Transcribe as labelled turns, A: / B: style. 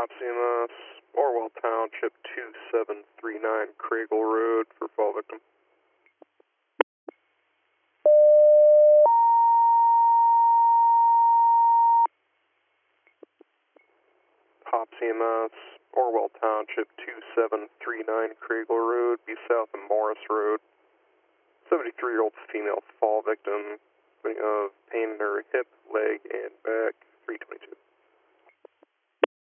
A: Hop CMS, Orwell Township 2739 Craigle Road for fall victim. Hop CMS, Orwell Township 2739 Craigle Road, be south of Morris Road. 73-year-old female fall victim of pain in her hip, leg, and back, 322.